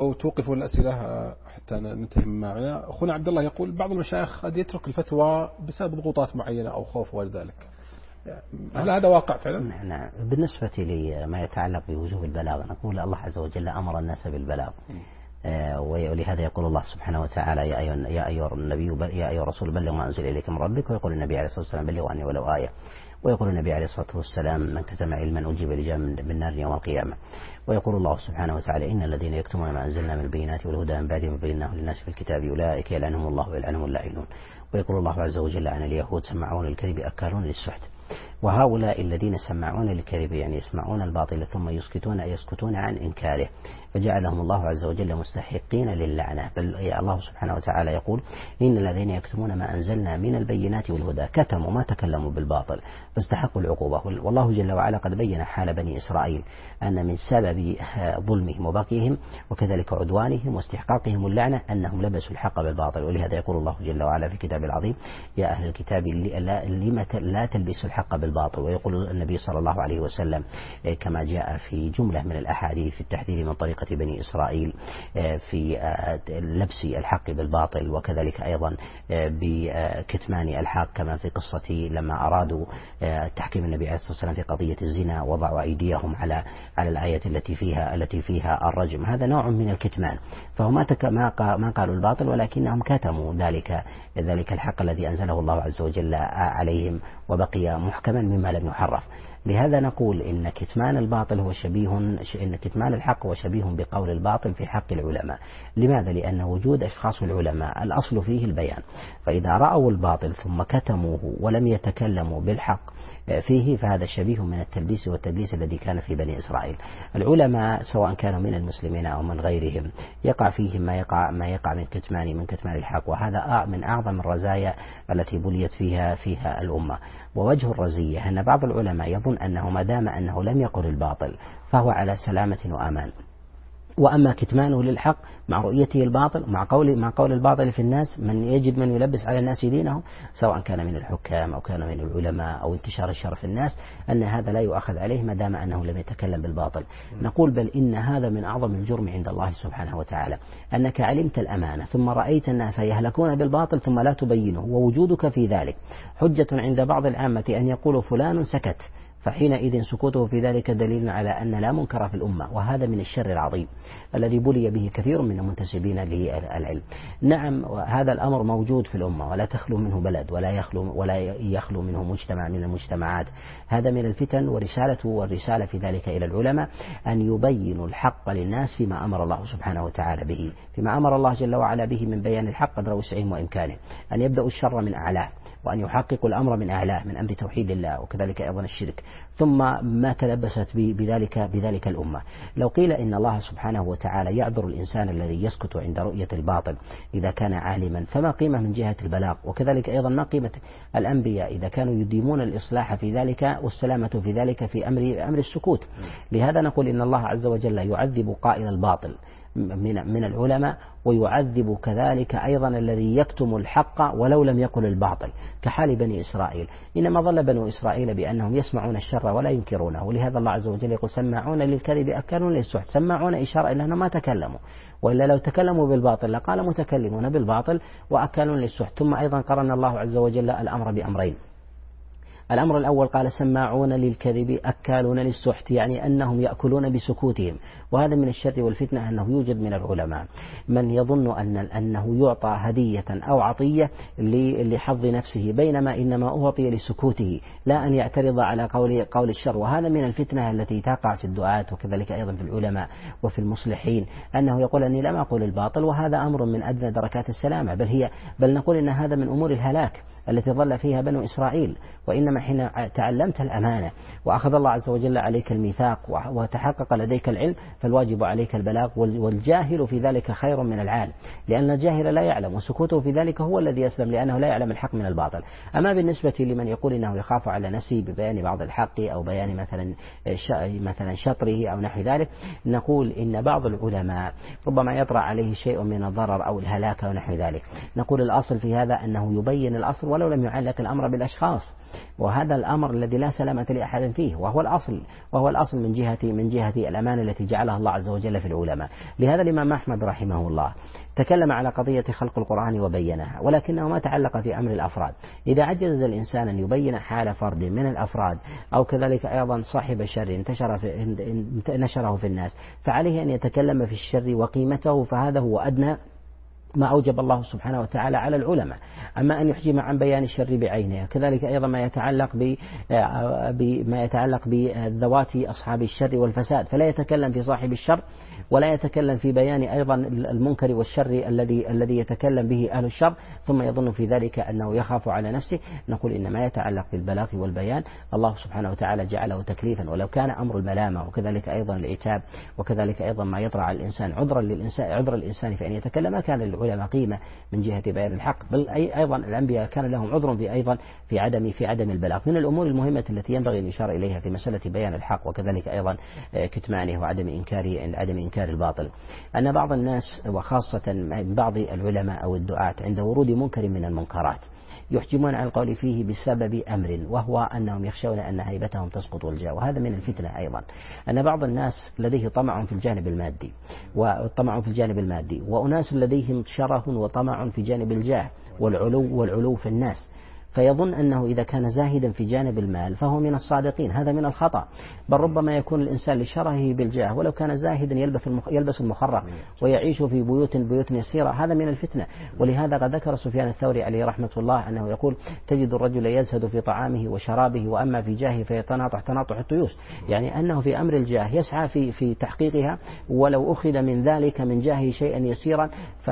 أو توقفوا الأسئلة حتى ننتهي من معنا. أخونا عبد الله يقول بعض المشايخ قد يترك الفتوى بسبب ضغوطات معينة أو خوف وذلك، هل هذا واقع فعلا؟ نعم. بالنسبة لما يتعلق بوجوب البلاغ نقول الله عز وجل أمر الناس بالبلاغ، ولهذا يقول الله سبحانه وتعالى يا أيها النبي يا أيها الرسول بلغ ما أنزل إليك من ربك، ويقول النبي عليه الصلاة والسلام بلغوا عني ولو آية، ويقول النبي عليه الصلاة والسلام من كتم علما أجيب لجام بالنار يوم القيامة، ويقول الله سبحانه وتعالى إن الذين يكتمون ما أنزلنا من البينات والهدى من بعد ما بيناه للناس في الكتاب أولئك يلعنهم الله ويلعنهم اللاعنون، ويقول الله عز وجل عن اليهود سمعون الكذب أكالون للسحت. وهؤلاء الذين سمعون الكذب يعني يسمعون الباطل ثم يسكتون عن إنكاره، فجعلهم الله عز وجل مستحقين للعنة. بل الله سبحانه وتعالى يقول إن الذين يكتمون ما أنزلنا من البينات والهدى كتموا ما تكلموا بالباطل فاستحقوا العقوبة. والله جل وعلا قد بين حال بني إسرائيل أن من سبب ظلمهم وبغيهم وكذلك عدوانهم واستحقاقهم اللعنة أنهم لبسوا الحق بالباطل، ولهذا يقول الله جل وعلا في كتابه العظيم يا أهل الكتاب لم لا تلبسوا الحق بالباطل. ويقول النبي صلى الله عليه وسلم كما جاء في جملة من الأحاديث في التحذير من طريقة بني إسرائيل في لبس الحق بالباطل، وكذلك أيضا بكتمان الحق كما في قصة لما أرادوا تحكيم النبي عليه الصلاة والسلام في قضية الزنا وضعوا أيديهم على الآية التي فيها الرجم. هذا نوع من الكتمان، فهم ما قالوا الباطل ولكنهم كتموا ذلك الحق الذي أنزله الله عز وجل عليهم وبقي محكما مما لم يحرف. لهذا نقول إن كتمان الحق هو شبيه بقول الباطل في حق العلماء. لماذا؟ لأن وجود أشخاص العلماء الأصل فيه البيان، فإذا رأوا الباطل ثم كتموه ولم يتكلموا بالحق فيه فهذا شبيه من التلبيس والتدليس الذي كان في بني إسرائيل. العلماء سواء كانوا من المسلمين أو من غيرهم يقع فيهم ما يقع من كتمان الحق، وهذا من أعظم الرزايا التي بليت فيها الأمة. ووجه الرزية أن بعض العلماء يظن أنه ما دام أنه لم يقل الباطل فهو على سلامة وأمان، وأما كتمانه للحق مع رؤيته الباطل مع قول الباطل في الناس يجد من يلبس على الناس دينهم سواء كان من الحكام أو كان من العلماء أو انتشار الشر في الناس، أن هذا لا يؤخذ عليه ما دام أنه لم يتكلم بالباطل. نقول بل إن هذا من أعظم الجرم عند الله سبحانه وتعالى، أنك علمت الأمانة ثم رأيت الناس يهلكون بالباطل ثم لا تبينه، ووجودك في ذلك حجة عند بعض العامة أن يقولوا فلان سكت، فحينئذ سكوته في ذلك دليل على أن لا منكر في الأمة، وهذا من الشر العظيم الذي بلي به كثير من المنتسبين للعلم. نعم هذا الأمر موجود في الأمة ولا تخلو منه بلد ولا يخلو منه مجتمع من المجتمعات. هذا من الفتن، والرسالة في ذلك إلى العلماء أن يبينوا الحق للناس فيما أمر الله سبحانه وتعالى به، فيما أمر الله جل وعلا به من بيان الحق قدر وسعهم وإمكانه، أن يبدأوا الشر من أعلاه وأن يحققوا الأمر من أعلاه من أمر توحيد الله وكذلك أيضا الشرك، ثم ما تلبست بذلك الأمة. لو قيل إن الله سبحانه وتعالى يعذر الإنسان الذي يسكت عند رؤية الباطل إذا كان عالما، فما قيمة من جهة البلاغ؟ وكذلك أيضا ما قيمة الأنبياء إذا كانوا يديمون الإصلاح في ذلك والسلامة في ذلك في أمر السكوت؟ لهذا نقول إن الله عز وجل يعذب قائل الباطل من العلماء، ويعذب كذلك أيضا الذي يكتم الحق ولو لم يقل الباطل، كحال بني إسرائيل. إنما ظل بنو إسرائيل بأنهم يسمعون الشر ولا ينكرونه، ولهذا الله عز وجل يقول سماعون للكذب أكالون للسحت. سماعون إشارة إلى أنهم ما تكلموا، وإلا لو تكلموا بالباطل لقال متكلمون بالباطل وأكالون للسحت. ثم أيضا قرن الله عز وجل الأمر بأمرين. الأمر الأول قال سماعون للكذب أكالون للسحت، يعني أنهم يأكلون بسكوتهم. وهذا من الشر والفتنة أنه يوجد من العلماء من يظن أنه يعطى هدية أو عطية لحظ نفسه، بينما إنما أعطي لسكوته لا أن يعترض على قول الشر. وهذا من الفتنة التي تقع في الدعاة وكذلك أيضا في العلماء وفي المصلحين، أنه يقول أني لم أقول الباطل، وهذا أمر من أدنى دركات السلامة، بل نقول إن هذا من أمور الهلاك التي ظل فيها بنو إسرائيل. وإنما حين تعلمت الأمانة وأخذ الله عز وجل عليك الميثاق وتحقق لديك العلم فالواجب عليك البلاغ، والجاهل في ذلك خير من العالم، لأن الجاهل لا يعلم وسكوته في ذلك هو الذي يسلم، لأنه لا يعلم الحق من الباطل. أما بالنسبة لمن يقول إنه يخاف على نفسه ببيان بعض الحق أو بيان مثلا شطره أو نحو ذلك، نقول إن بعض العلماء ربما يطرأ عليه شيء من الضرر أو الهلاك أو نحو ذلك. نقول الأصل في هذا أنه يبين الأصل ولو لم يعلق الأمر بالأشخاص، وهذا الأمر الذي لا سلامة لأحد فيه، وهو الأصل من جهة الأمانة التي جعلها الله عز وجل في العلماء. لهذا الإمام أحمد رحمه الله تكلم على قضية خلق القرآن وبينها، ولكنه ما تعلق في أمر الأفراد. إذا عجز الإنسان أن يبين حال فرد من الأفراد أو كذلك أيضا صاحب الشر نشره في الناس، فعليه أن يتكلم في الشر وقيمته، فهذا هو أدنى ما أوجب الله سبحانه وتعالى على العلماء. أما أن يحجم عن بيان الشر بعينه، كذلك أيضا ما يتعلق بذوات أصحاب الشر والفساد، فلا يتكلم في صاحب الشر ولا يتكلم في بيان أيضا المنكر والشر الذي يتكلم به أهل الشر، ثم يظن في ذلك أنه يخاف على نفسه. نقول إن ما يتعلق بالبلاغ والبيان الله سبحانه وتعالى جعله تكليفا، ولو كان أمر الملامة وكذلك أيضا العتاب وكذلك أيضا ما يطرأ على الإنسان عذر الإنسان في أن يتكلم، كان للعلماء قيمة من جهة بيان الحق، بل أيضا الأنبياء كان لهم عذر في عدم البلاغ. من الأمور المهمة التي ينبغي أن يشار إليها في مسألة بيان الحق وكذلك أيضا كتمانه وعدم إنكار الباطل، أن بعض الناس وخاصة بعض العلماء أو الدعاة عند ورود منكر من المنكرات يحجمون عن القول فيه بسبب أمر، وهو أنهم يخشون أن هيبتهم تسقط والجاه. وهذا من الفتنة أيضا، أن بعض الناس لديه طمع في الجانب المادي وأناس لديهم شره وطمع في جانب الجاه والعلو في الناس، فيظن أنه إذا كان زاهدا في جانب المال فهو من الصادقين. هذا من الخطأ، بل ربما يكون الإنسان لشرهه بالجاه ولو كان زاهدا يلبس المخرق ويعيش في بيوت يسيرة، هذا من الفتنة. ولهذا قد ذكر سفيان الثوري عليه رحمة الله أنه يقول: تجد الرجل يزهد في طعامه وشرابه وأما في جاهه فيتناطح تناطح الطيوس، يعني أنه في أمر الجاه يسعى في تحقيقها، ولو أخذ من ذلك من جاهه شيئا يسيرا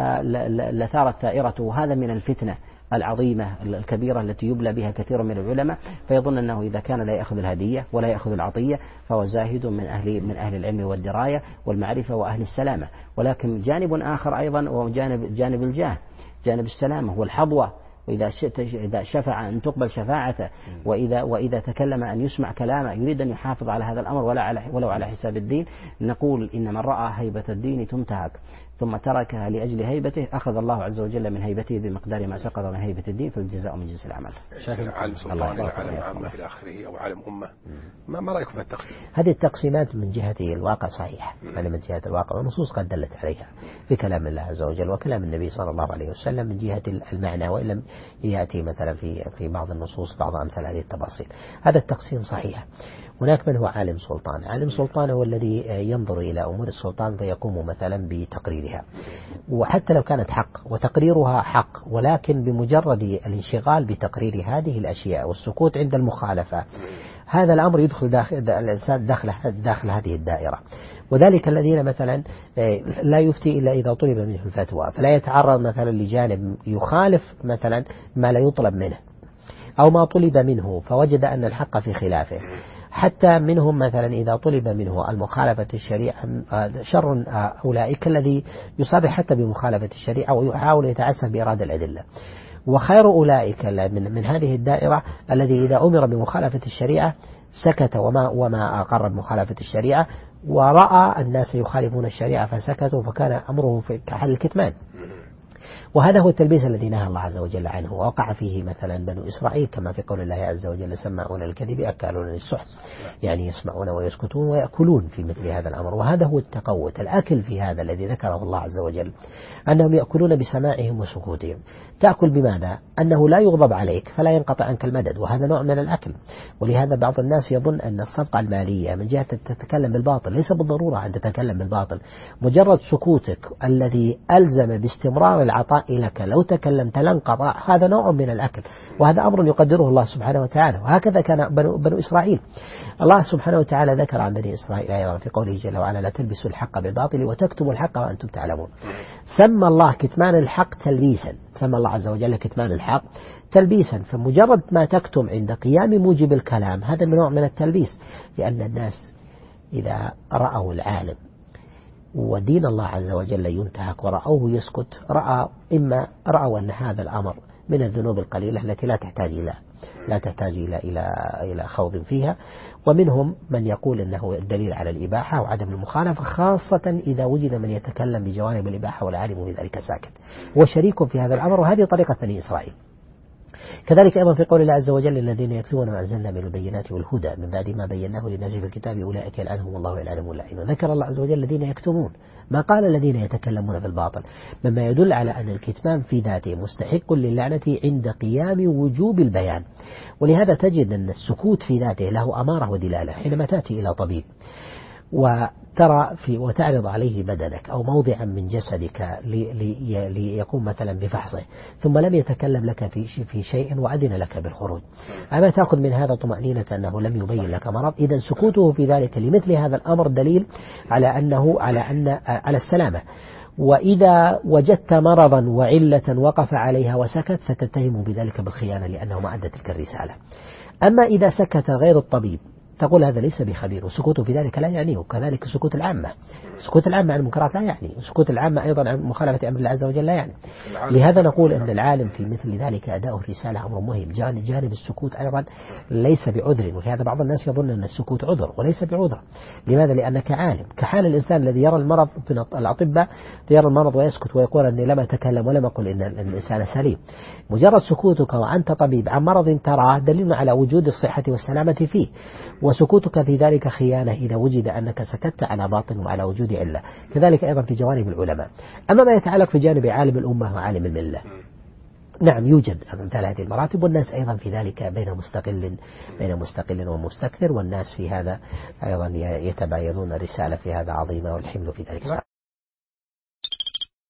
فلثارت ثائرته. هذا من الفتنة العظيمة الكبيرة التي يبلى بها كثير من العلماء، فيظن أنه إذا كان لا يأخذ الهدية ولا يأخذ العطية فهو زاهد من أهل العلم والدراية والمعرفة وأهل السلامة. ولكن جانب آخر أيضا وهو جانب الجاه، جانب السلامة والحظوة، وإذا شفع أن تقبل شفاعته، وإذا تكلم أن يسمع كلامه، يريد أن يحافظ على هذا الأمر ولو على حساب الدين. نقول إن من رأى هيبة الدين تنتهك ثم تركها لأجل هيبته أخذ الله عز وجل من هيبته بمقدار ما سقط من هيبة الدين، فالجزاء من جنس العمل. عالم سلطان إلى عالم عامة إلى آخره أو عالم أمة، ما رأيكم في التقسيم؟ هذه التقسيمات من جهة الواقع صحيحة، يعني من جهة الواقع والنصوص قد دلت عليها في كلام الله عز وجل وكلام النبي صلى الله عليه وسلم من جهة المعنى، وإن لم يأتي مثلا في بعض النصوص بعض أمثال هذه التفاصيل. هذا التقسيم صحيح. هناك من هو عالم سلطان. عالم سلطان هو الذي ينظر إلى أمور السلطان فيقوم مثلا بتقريرها، وحتى لو كانت حق وتقريرها حق، ولكن بمجرد الانشغال بتقرير هذه الأشياء والسكوت عند المخالفة، هذا الأمر يدخل الإنسان داخل هذه الدائرة. وذلك الذين مثلا لا يفتي إلا إذا طلب منه الفتوى، فلا يتعرض مثلا لجانب يخالف مثلا ما لا يطلب منه أو ما طلب منه فوجد أن الحق في خلافه. حتى منهم مثلا إذا طلب منه المخالفة الشريعة شر أولئك الذي يصابح حتى بمخالفة الشريعة ويحاول يتعسف بإرادة الأدلة، وخير أولئك من هذه الدائرة الذي إذا أمر بمخالفة الشريعة سكت وما أقر بمخالفة الشريعة، ورأى الناس يخالفون الشريعة فسكتوا، فكان أمره كحل الكتمان. وهذا هو التلبيس الذي نهى الله عز وجل عنه، ووقع فيه مثلا بنو إسرائيل كما في قول الله عز وجل: سماعون الكذب أكالون للسحت، يعني يسمعون ويسكتون ويأكلون في مثل هذا الأمر. وهذا هو التقوت، الأكل في هذا الذي ذكره الله عز وجل أنهم يأكلون بسماعهم وسكوتهم. تأكل بماذا؟ أنه لا يغضب عليك فلا ينقطع عنك المدد، وهذا نوع من الأكل. ولهذا بعض الناس يظن أن الصفقة المالية من جهة تتكلم بالباطل، ليس بالضرورة أن تتكلم بالباطل، مجرد سكوتك الذي ألزم باستمرار العطاء لك لو تكلمت لانقطع، هذا نوع من الأكل، وهذا أمر يقدره الله سبحانه وتعالى. وهكذا كان بنو إسرائيل. الله سبحانه وتعالى ذكر عن بني إسرائيل أيضا في قوله جل وعلا: لا تلبسوا الحق بالباطل وتكتموا الحق وأنتم تعلمون. سمى الله كتمان الحق تلبيسا، سمى الله عز وجل كتمان الحق تلبيسا، فمجرد ما تكتم عند قيام موجب الكلام هذا نوع من التلبيس، لأن الناس إذا رأوا العالم ودين الله عز وجل ينتهك ورأوه يسكت، رأوا أن هذا الأمر من الذنوب القليلة التي لا تحتاج إلى خوض فيها. ومنهم من يقول أنه الدليل على الإباحة وعدم المخالفة، خاصة إذا وجد من يتكلم بجوانب الإباحة والعالم بذلك ساكت وشريك في هذا الأمر. وهذه طريقة بني إسرائيل، كذلك أيضا في قول الله عز وجل الذين يكتبون ما أنزلنا من البينات والهدى من بعد ما بيناه للناس في الكتاب أولئك يلعنهم الله ويلعنهم اللعين. ذكر الله عز وجل الذين يكتمون، ما قال الذين يتكلمون بالباطل، مما يدل على أن الكتمان في ذاته مستحق للعنة عند قيام وجوب البيان. ولهذا تجد أن السكوت في ذاته له أمارة ودلالة. حينما تأتي إلى طبيب وترى وتعرض عليه بدنك أو موضعا من جسدك ليقوم مثلا بفحصه، ثم لم يتكلم لك في شيء وأذن لك بالخروج، أما تأخذ من هذا طمأنينة أنه لم يبين لك مرض؟ إذا سكوته في ذلك لمثل هذا الأمر دليل على السلامة. وإذا وجدت مرضا وعلة وقف عليها وسكت فتتهم بذلك بالخيانة لأنه ما أدى تلك الرسالة. أما إذا سكت غير الطبيب تقول هذا ليس بخبير، وسكوته في ذلك لا يعنيه. وكذلك سكوت العامة، سكوت العامة عن المنكرات لا يعني، وسكوت العامة أيضا عن مخالفة أمر الله عز وجل لا يعني. لهذا نقول أن العالم في مثل ذلك أداء الرسالة أمر مهم. جانب السكوت أيضا ليس بعذر، وهذا بعض الناس يظن أن السكوت عذر وليس بعذر. لماذا؟ لأنك عالم، كحال الإنسان الذي يرى المرض في الأطباء يرى المرض ويسكت ويقول أني لم أتكلم ولم أقل إن الإنسان سليم. مجرد سكوتك وأنت طبيب عن مرض تراه دليل على وجود الصحة والسلامة فيه، وسكوتك في ذلك خيانة إذا وجد أنك سكت على باطل وعلى وجود علة. كذلك أيضا في جوانب العلماء. أما ما يتعلق في جانب عالم الأمة وعالم الملة، نعم يوجد أمثال هذه المراتب، والناس أيضا في ذلك بين مستقل ومستكثر، والناس في هذا أيضا يتباينون رسالة في هذا عظيمة، والحمل في ذلك